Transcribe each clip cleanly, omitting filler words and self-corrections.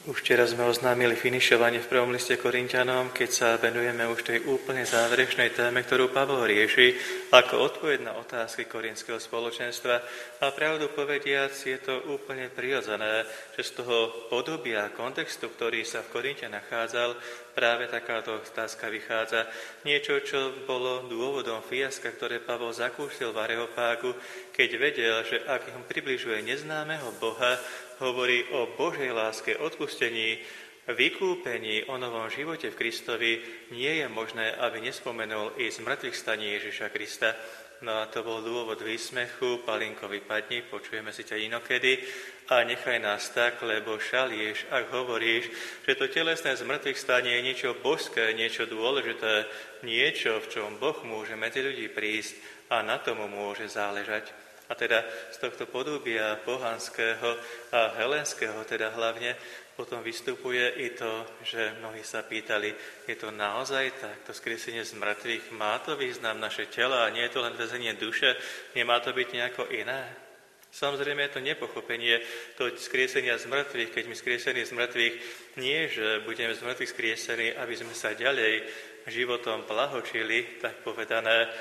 Už včera sme oznámili finišovanie v prvom liste Korinťanom, keď sa venujeme už tej úplne záverečnej téme, ktorú Pavol rieši ako odpoveď na otázky korinského spoločenstva. A pravdu povediac, je to úplne prirodzené, že z toho podobia a kontextu, ktorý sa v Korinte nachádzal, práve takáto otázka vychádza. Niečo, čo bolo dôvodom fiaska, ktoré Pavol zakúsil v Areopágu, keď vedel, že ak im približuje neznámeho Boha, hovorí o Božej láske, odpustení, vykúpení, o novom živote v Kristovi, nie je možné, aby nespomenul i zmrtvých staní Ježiša Krista. No a to bol dôvod výsmechu, Palinko, vypadni, počujeme si ťa inokedy a nechaj nás tak, lebo šalieš, ak hovoríš, že to telesné zmrtvých stanie je niečo božské, niečo dôležité, niečo, v čom Boh môže medzi ľudí prísť a na tomu môže záležať. A teda z tohto podobia pohanského a helenského, teda hlavne, potom vystupuje i to, že mnohí sa pýtali, je to naozaj tak, to skriesenie z mŕtvych, má to význam naše tela a nie je to len väzenie duše, nemá to byť nejako iné? Samozrejme je to nepochopenie to skriesenia z mŕtvych, keď my skriesení z mŕtvych nie, že budeme z mŕtvych skriesení, aby sme sa ďalej životom plahočili, tak povedané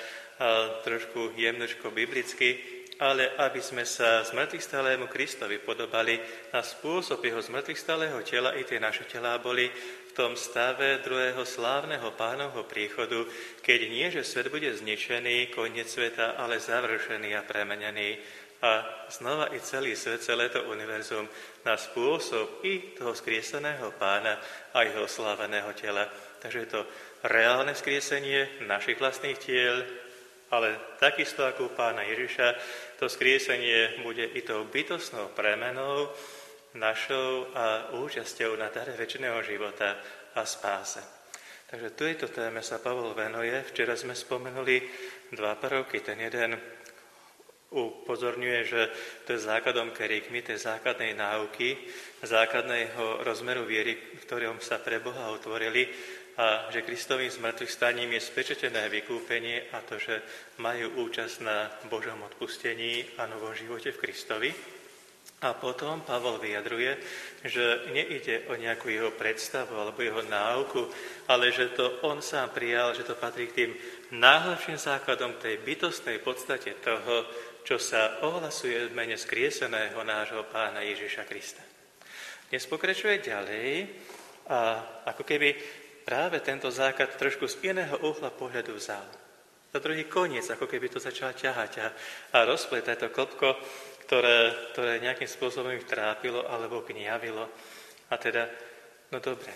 trošku jemnočko biblicky, ale aby sme sa zmŕtvychvstalému Kristovi podobali na spôsob jeho zmŕtvychvstalého tela, i tie naše telá boli v tom stave druhého slávneho Pánovho príchodu, keď nie, že svet bude zničený, koniec sveta, ale završený a premenený. A znova i celý svet, celé to univerzum na spôsob i toho skrieseného Pána a jeho sláveného tela. Takže je to reálne skriesenie našich vlastných tiel, ale takisto ako u Pána Ježiša, to skriesenie bude i tou bytostnou premenou našou a účasťou na dare večného života a spáse. Takže tejto téme sa Pavol venuje. Včera sme spomenuli dva prvky. Ten jeden upozorňuje, že to je základom kerygmy, tej základnej náuky, základného rozmeru viery, v ktorom sa pre Boha otvorili, a že Kristovým zmŕtvychvstaním je spečetené vykúpenie a to, že majú účasť na Božom odpustení a novom živote v Kristovi. A potom Pavol vyjadruje, že neide o nejakú jeho predstavu alebo jeho náuku, ale že to on sám prijal, že to patrí k tým najhlavším základom tej bytostnej podstate toho, čo sa ohlasuje v mene skrieseného nášho Pána Ježiša Krista. Dnes pokračuje ďalej a ako keby práve tento základ trošku z iného uhla pohľadu vzal. Za druhý koniec, ako keby to začal ťahať a rozpletať to klopko, ktoré nejakým spôsobom ich trápilo alebo gniavilo. A teda, no dobre,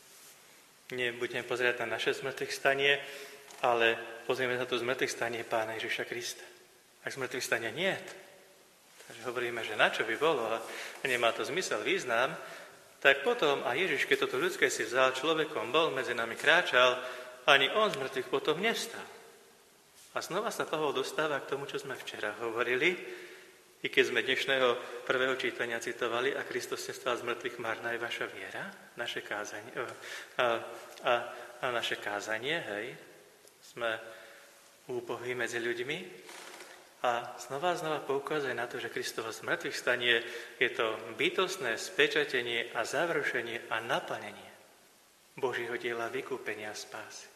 nebudeme pozerať na naše zmŕtvychvstanie, ale pozrieme sa to zmŕtvychvstanie Pána Ježiša Krista. Ak zmŕtvychvstania nie, takže hovoríme, že na čo by bolo a nemá to zmysel, význam, tak potom a Ježiš, keď toto ľudské si vzal, človekom bol, medzi nami kráčal, ani on z mŕtvych potom nevstal. A znova sa Pavol dostáva k tomu, čo sme včera hovorili, i keď sme dnešného prvého čítania citovali, a Kristus sa stal z mŕtvych, marná je vaša viera, naše kázanie, a naše kázanie, hej, sme úbohí medzi ľuďmi. A znova poukazuje na to, že Kristovo zmŕtvychvstanie je to bytostné spečatenie a završenie a naplnenie Božieho diela vykúpenia a spásy.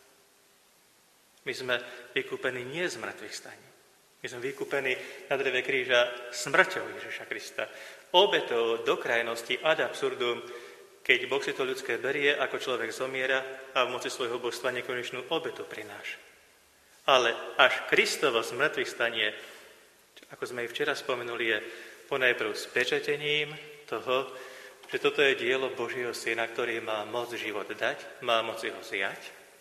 My sme vykúpení nie zmŕtvychvstaním. My sme vykúpení na dreve kríža smrťou Ježiša Krista. Obetou do krajnosti ad absurdum, keď Boh si to ľudské berie, ako človek zomiera a v moci svojho božstva nekonečnú obetu prináša. Ale až Kristovo zmŕtvychvstanie, ako sme i včera spomenuli, je ponajprv spečatením toho, že toto je dielo Božieho Syna, ktorý má moc život dať, má moc ho zjať.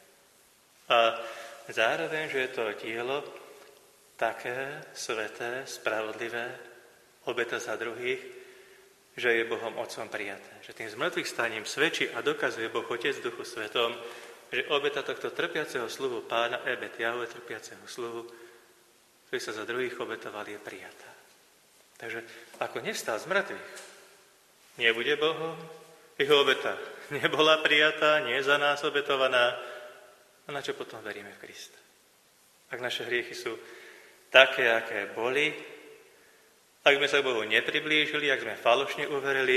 A zároveň, že je to dielo také sveté, spravodlivé, obeta za druhých, že je Bohom Otcom prijaté. Že tým zmŕtvychvstaním svedčí a dokazuje Boh Otec v Duchu Svetom, že obeta tohto trpiaceho sluhu Pána, ebet Jahve trpiaceho sluhu, ktorý sa za druhých obetoval, je prijatá. Takže ako nevstal z mŕtvych, nebude Bohom, jeho obeta nebola prijatá, nie je za nás obetovaná, a na čo potom veríme v Krista? Ak naše hriechy sú také, aké boli, ak sme sa k Bohu nepriblížili, ak sme falošne uverili,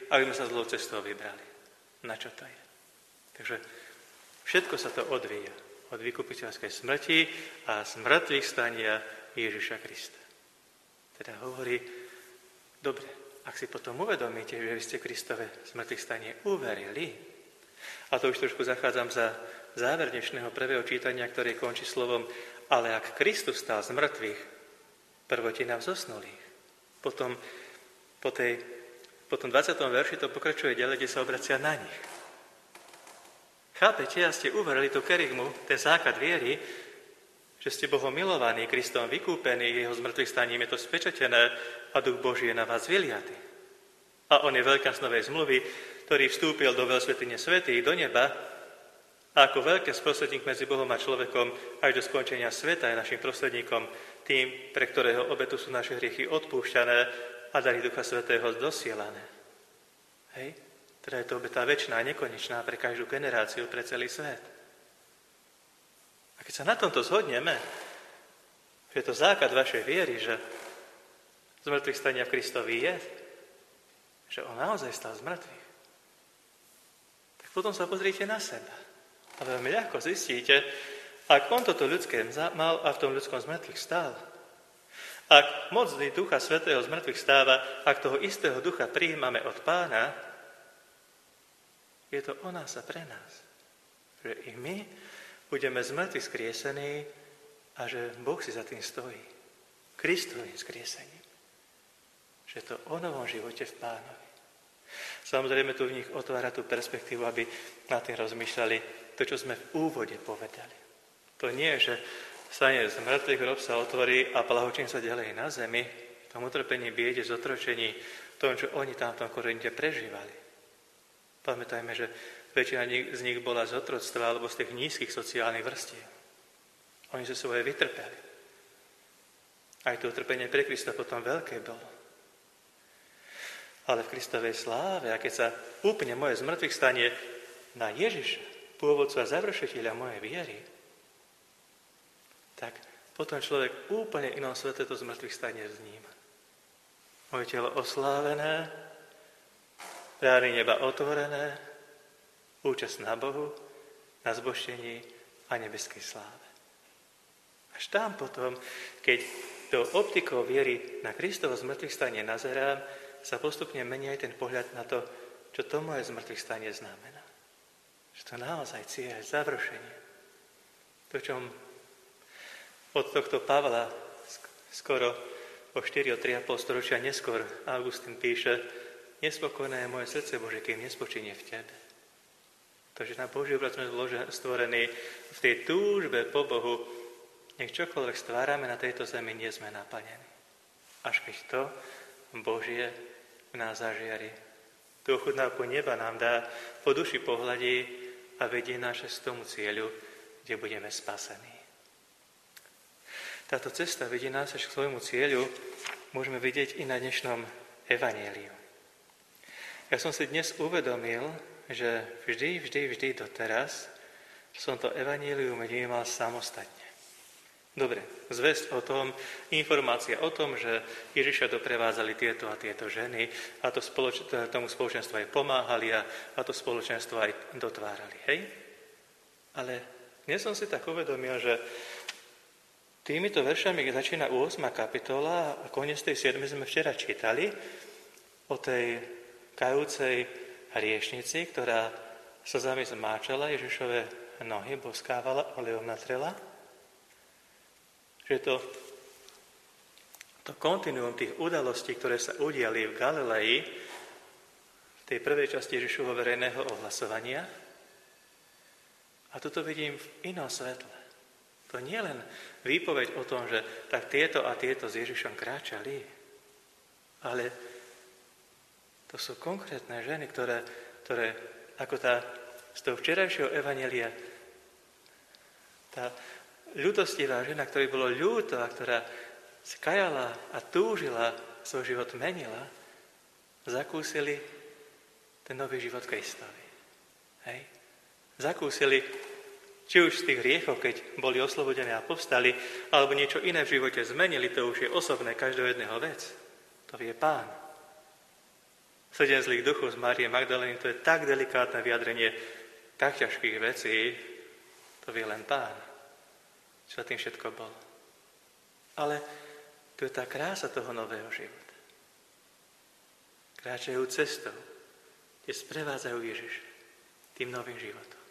aby sme sa zlou cestou vybrali. Na čo to je? Takže všetko sa to odvíja od vykupiteľskej smrti a zmrtvých stania Ježiša Krista. Teda hovorí, dobre, ak si potom uvedomíte, že vy ste Kristove zmrtvých stanie uverili, a to už trošku zachádzam za záver dnešného prvého čítania, ktoré končí slovom, ale ak Kristus stál z mŕtvych, prvotina vzosnulých. Potom po tom 20. verši to pokračuje ďalej, kde sa obracia na nich. Chápete, a ste uverili tú kerygmu, ten základ viery, že ste Bohom milovaní, Kristom vykúpení, jeho zmrtvých staním je to spečatené a Duch Boží je na vás vyliatý. A on je veľkňaz novej zmluvy, ktorý vstúpil do veľsvätyne svätých, do neba, a ako veľký sprostredník medzi Bohom a človekom až do skončenia sveta je našim prostredníkom, tým, pre ktorého obetu sú naše hriechy odpúšťané a dary Ducha Svätého dosielané. Hej? Teda je to obeta večná, nekonečná pre každú generáciu, pre celý svet. A keď sa na tomto zhodneme, že je to základ vašej viery, že z mŕtvych stania v Kristovi je, že on naozaj stal z mŕtvych, tak potom sa pozrite na seba. A veľmi ľahko zistíte, ak on toto ľudské mal a v tom ľudskom z mŕtvych stál, ak moc Ducha Svätého z mŕtvych stáva, ak toho istého ducha prijímame od Pána, je to o nás a pre nás. Že i my budeme z mŕtvych skriesení a že Boh si za tým stojí. Kristovým skriesením. Že je to o novom živote v Pánovi. Samozrejme tu v nich otvára tú perspektívu, aby nad tým rozmýšľali to, čo sme v úvode povedali. To nie je, že stane z mŕtvych, hrob sa otvorí a plahočím sa ďalej na zemi, v tom utrpení, biede, zotročení, tom, čo oni tam v tom Korinte prežívali. Pamätajme, že väčšina z nich bola z otroctva alebo z tých nízkych sociálnych vrstiev. Oni sa svoje vytrpeli. Aj to utrpenie pre Krista potom veľké bolo. Ale v Kristovej sláve, a keď sa úplne moje zmrtvých stane na Ježiša, pôvodcu a završiteľa mojej viery, tak potom človek úplne inom svete to zmrtvých stane vníma. Moje telo oslávené, brány neba otvorené, účasť na Bohu, na zbožtení a nebeskej sláve. Až tam potom, keď do optikou viery na Kristovo zmrtvých stane nazerám, sa postupne mení aj ten pohľad na to, čo to moje zmrtvých stane znamená. Že to naozaj cieľ, završenie. To, čom od tohto Pavla skoro o 3,5 storočia neskôr Augustín píše: nespokojné je moje srdce, Bože, kým nespočinie v Tebe. To, že na Boží obraz sme stvorení v tej túžbe po Bohu, nech čokoľvek stvárame na tejto zemi, nie sme naplnení. Až keď to Božie v nás zažiari. Tú ochutnávku neba nám dá, po duši pohľadí a vedie nás k tomu cieľu, kde budeme spasení. Táto cesta vedie nás až k svojmu cieľu, môžeme vidieť i na dnešnom evanjeliu. Ja som si dnes uvedomil, že vždy doteraz som to evanjelium vnímal samostatne. Dobre, zvesť o tom, informácia o tom, že Ježiša doprevádzali tieto a tieto ženy a tomu spoločenstvu aj pomáhali a to spoločenstvo aj dotvárali. Hej? Ale dnes som si tak uvedomil, že týmito veršami, keď začína 8. kapitola a koniec tej 7. sme včera čítali o tej kajúcej hriešnici, ktorá slzami zmáčala Ježišove nohy, boskávala, olejom natrela. Že to kontinuum tých udalostí, ktoré sa udiali v Galilei, v tej prvej časti Ježišovho verejného ohlasovania, a toto vidím v inom svetle. To nie len výpoveď o tom, že tak tieto a tieto s Ježišom kráčali, ale to sú konkrétne ženy, ktoré ako z toho včerajšieho evanjelia, tá ľutostivá žena, ktorej bolo ľúto a ktorá skajala a túžila, svoj život menila, zakúsili ten nový život Kristovi. Hej? Zakúsili či už z tých hriechov, keď boli oslobodení a povstali, alebo niečo iné v živote zmenili, to už je osobné každého jedného vec. To vie Pán. 7 zlých duchov z Márie Magdalény, to je tak delikátne vyjadrenie tak ťažkých vecí, to vie len Pán, čo tým všetko bolo. Ale to je tá krása toho nového života. Kráčajú cestou, kde sprevádzajú Ježiša tým novým životom.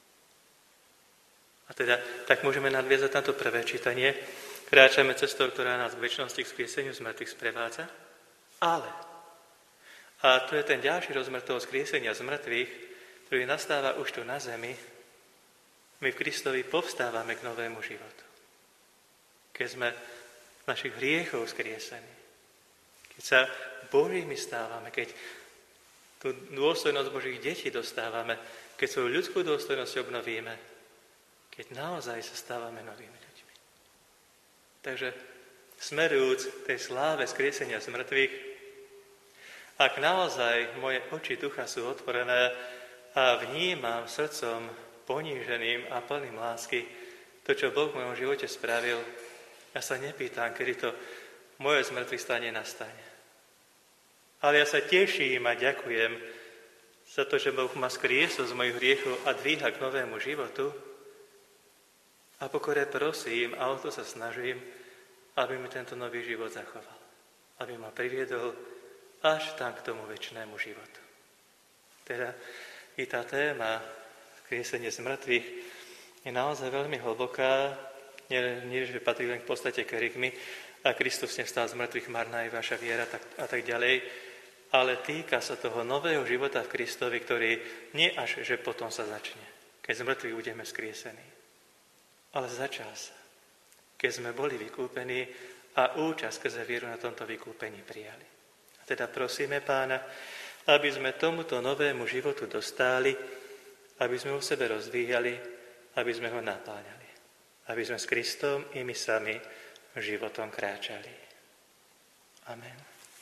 A teda tak môžeme nadviazať na to prvé čítanie. Kráčame cestou, ktorá nás k večnosti, k skrieseniu z mŕtvych sprevádza. Ale, a to je ten ďalší rozmer toho skriesenia z mŕtvych, ktorý nastáva už tu na zemi, my v Kristovi povstávame k novému životu. Keď sme z našich hriechov skriesení, keď sa Božími stávame, keď tú dôstojnosť Božích detí dostávame, keď svoju ľudskú dôstojnosť obnovíme, keď naozaj sa stávame novými ľuďmi. Takže smerujúc k tej sláve skriesenia z mŕtvych, ak naozaj moje oči ducha sú otvorené a vnímam srdcom poníženým a plným lásky to, čo Boh v mojom živote spravil, ja sa nepýtam, kedy to moje zmŕtvych stane nastane. Ale ja sa teším a ďakujem za to, že Boh ma skriesol z mojich hriechov a dvíha k novému životu. A pokore prosím, a o to sa snažím, aby mi tento nový život zachoval. Aby ma priviedol až tam k tomu večnému životu. Teda i tá téma skriesenie z mŕtvych je naozaj veľmi hlboká, nie že patrí len k podstate kerygmy a Kristus nevstal z mŕtvych, marná je vaša viera a tak ďalej, ale týka sa toho nového života v Kristovi, ktorý nie až, že potom sa začne, keď z mŕtvych budeme skriesení. Ale začal sa, keď sme boli vykúpení a účasť skrze vieru na tomto vykúpení prijali. A teda prosíme Pána, aby sme tomuto novému životu dostáli, aby sme ho v sebe rozvíjali, aby sme ho napáňali. Aby sme s Kristom i my sami životom kráčali. Amen.